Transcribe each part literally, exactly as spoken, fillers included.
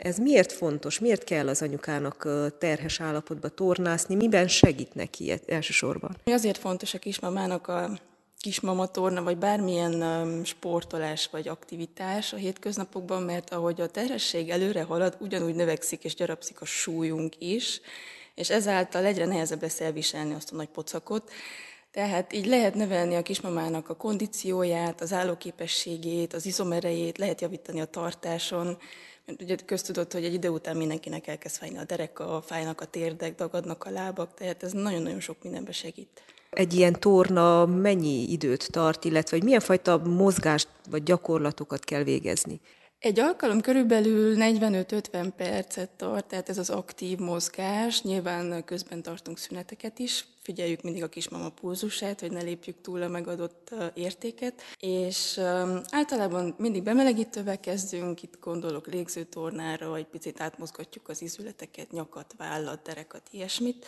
Ez miért fontos? Miért kell az anyukának terhes állapotba tornászni? Miben segít neki elsősorban? Azért fontos a kismamának a kismama torna, vagy bármilyen um, sportolás vagy aktivitás a hétköznapokban, mert ahogy a terhesség előre halad, ugyanúgy növekszik és gyarapszik a súlyunk is, és ezáltal egyre nehezebb lesz elviselni azt a nagy pocakot. Tehát így lehet növelni a kismamának a kondícióját, az állóképességét, az izomerejét, lehet javítani a tartáson, mert ugye köztudott, hogy egy idő után mindenkinek elkezd fájni a dereka, fájnak a térdek, dagadnak a lábak, tehát ez nagyon-nagyon sok mindenbe segít. Egy ilyen torna mennyi időt tart, illetve hogy milyen fajta mozgást vagy gyakorlatokat kell végezni? Egy alkalom körülbelül negyvenöt-ötven percet tart, tehát ez az aktív mozgás. Nyilván közben tartunk szüneteket is, figyeljük mindig a kismama pulzusát, hogy ne lépjük túl a megadott értéket. És általában mindig bemelegítővel kezdünk, itt gondolok légzőtornára, egy picit átmozgatjuk az izületeket, nyakat, vállat, derekat, ilyesmit.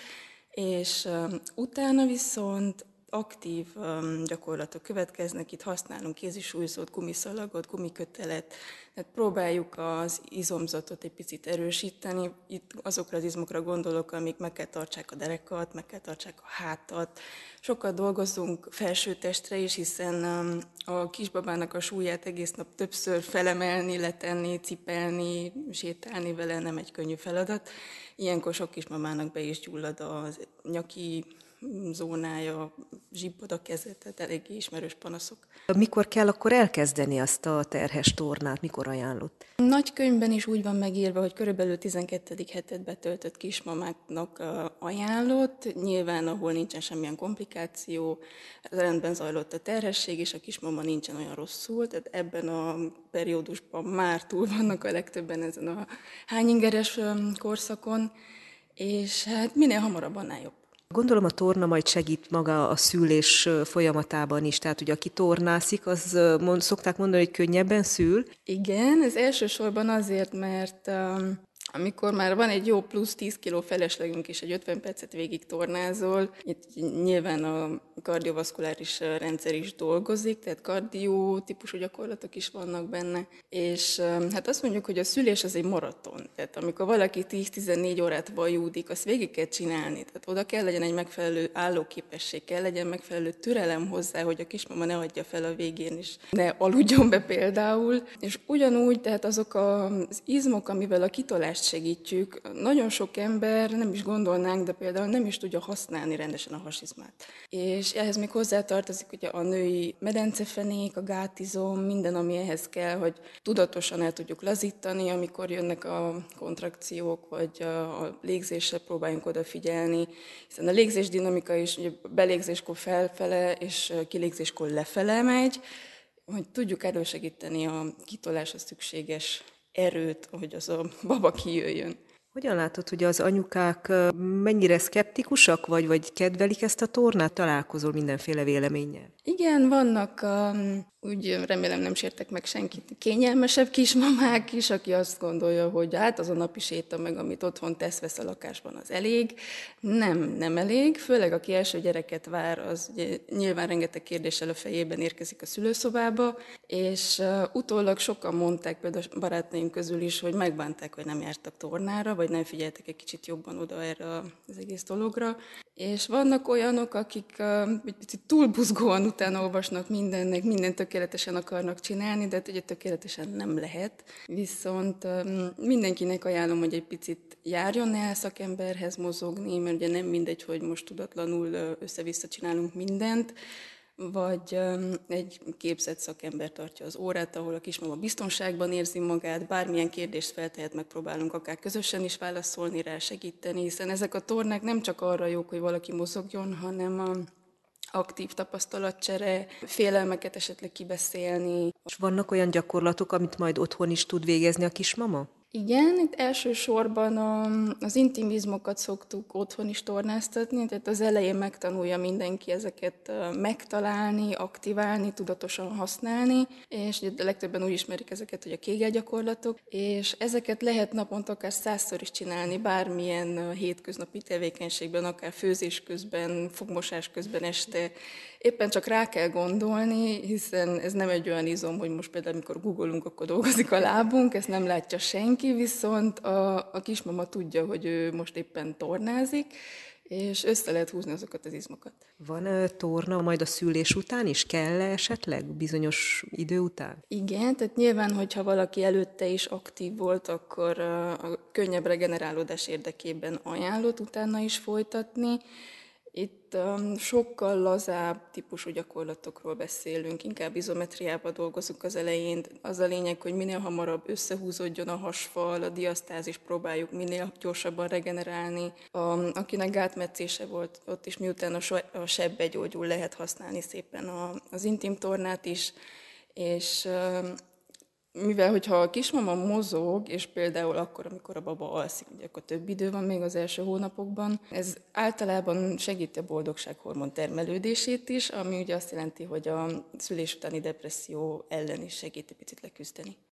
És utána viszont aktív um, gyakorlatok következnek, itt használunk kézisúlyzót, gumiszalagot, gumikötelet, tehát próbáljuk az izomzatot egy picit erősíteni, itt azokra az izmokra gondolok, amik meg kell tartsák a derekat, meg kell tartsák a hátat. Sokat dolgozunk felsőtestre is, hiszen um, a kisbabának a súlyát egész nap többször felemelni, letenni, cipelni, sétálni vele nem egy könnyű feladat. Ilyenkor sok kismamának be is gyullad az nyaki zónája, zsibbad a keze, tehát eléggé ismerős panaszok. Mikor kell akkor elkezdeni azt a terhes tornát, mikor ajánlott? Nagy könyvben is úgy van megírva, hogy körülbelül tizenkettedik hetet betöltött kismamáknak ajánlott, nyilván ahol nincsen semmilyen komplikáció, rendben zajlott a terhesség, és a kismama nincsen olyan rosszul, tehát ebben a periódusban már túl vannak a legtöbben ezen a hányingeres korszakon, és hát minél hamarabb, annál jobb. Gondolom a torna majd segít maga a szülés folyamatában is, tehát ugye aki tornászik, az mond, szokták mondani, hogy könnyebben szül. Igen, ez elsősorban azért, mert um, amikor már van egy jó plusz tíz kiló feleslegünk és egy ötven percet végig tornázol, itt nyilván a kardiovaszkuláris rendszer is dolgozik, tehát kardió típusú gyakorlatok is vannak benne, és hát azt mondjuk, hogy a szülés az egy maraton, tehát amikor valaki tíz-tizennégy órát vajúdik, azt végig kell csinálni, tehát oda kell legyen egy megfelelő állóképesség, kell legyen megfelelő türelem hozzá, hogy a kismama ne adja fel a végén is, ne aludjon be például, és ugyanúgy, tehát azok az izmok, amivel a kitolást segítjük, nagyon sok ember, nem is gondolnánk, de például nem is tudja használni rendesen a hasizmát. És ehhez még hozzátartozik ugye a női medencefenék, a gátizom, minden, ami ehhez kell, hogy tudatosan el tudjuk lazítani, amikor jönnek a kontrakciók, vagy a légzésre próbáljunk odafigyelni, hiszen a légzés dinamika is ugye belégzéskor felfele, és kilégzéskor lefele megy, hogy tudjuk elősegíteni a kitoláshoz szükséges erőt, hogy az a baba kijöjjön. Hogyan látod, hogy az anyukák mennyire szkeptikusak, vagy, vagy kedvelik ezt a tornát? Találkozol mindenféle véleménnyel? Igen, vannak, um, úgy remélem nem sértek meg senkit, kényelmesebb kismamák is, aki azt gondolja, hogy hát az a napi séta meg, amit otthon tesz-vesz a lakásban, az elég. Nem, nem elég, főleg aki első gyereket vár, az ugye, nyilván rengeteg kérdéssel a fejében érkezik a szülőszobába, és uh, utólag sokan mondták, például a barátaim közül is, hogy megbánták, hogy nem jártak tornára, vagy nem figyeltek egy kicsit jobban oda erre az egész dologra. És vannak olyanok, akik uh, egy picit túlbuzgóan utána olvasnak mindennek, mindent tökéletesen akarnak csinálni, de hát ugye tökéletesen nem lehet. Viszont um, mindenkinek ajánlom, hogy egy picit járjon el szakemberhez mozogni, mert ugye nem mindegy, hogy most tudatlanul össze-vissza csinálunk mindent, vagy egy képzett szakember tartja az órát, ahol a kismama biztonságban érzi magát, bármilyen kérdést feltehet, megpróbálunk akár közösen is válaszolni rá, segíteni, hiszen ezek a tornák nem csak arra jók, hogy valaki mozogjon, hanem a aktív tapasztalatcsere, félelmeket esetleg kibeszélni. És vannak olyan gyakorlatok, amit majd otthon is tud végezni a kismama? Igen, itt elsősorban a, az intimizmokat szoktuk otthon is tornáztatni, tehát az elején megtanulja mindenki ezeket megtalálni, aktiválni, tudatosan használni, és ugye legtöbben úgy ismerik ezeket, hogy a Kegel gyakorlatok, és ezeket lehet naponta akár százszor is csinálni, bármilyen hétköznapi tevékenységben, akár főzés közben, fogmosás közben este, éppen csak rá kell gondolni, hiszen ez nem egy olyan izom, hogy most például amikor googolunk, akkor dolgozik a lábunk, ezt nem látja senki, neki viszont a, a kismama tudja, hogy ő most éppen tornázik, és össze lehet húzni azokat az izmokat. Van ö, torna majd a szülés után is? Kell esetleg bizonyos idő után? Igen, tehát nyilván, hogyha valaki előtte is aktív volt, akkor a könnyebb regenerálódás érdekében ajánlott utána is folytatni. Itt um, sokkal lazább típusú gyakorlatokról beszélünk, inkább izometriával dolgozunk az elején. Az a lényeg, hogy minél hamarabb összehúzódjon a hasfal, a diasztázis próbáljuk minél gyorsabban regenerálni. A, akinek gátmetszése volt, ott is miután a, so, a seb begyógyul, lehet használni szépen a, az intim tornát is, és mivel, hogyha a kismama mozog, és például akkor, amikor a baba alszik, ugye akkor több idő van még az első hónapokban, ez általában segíti a boldogsághormon termelődését is, ami ugye azt jelenti, hogy a szülés utáni depresszió ellen is segíti picit leküzdeni.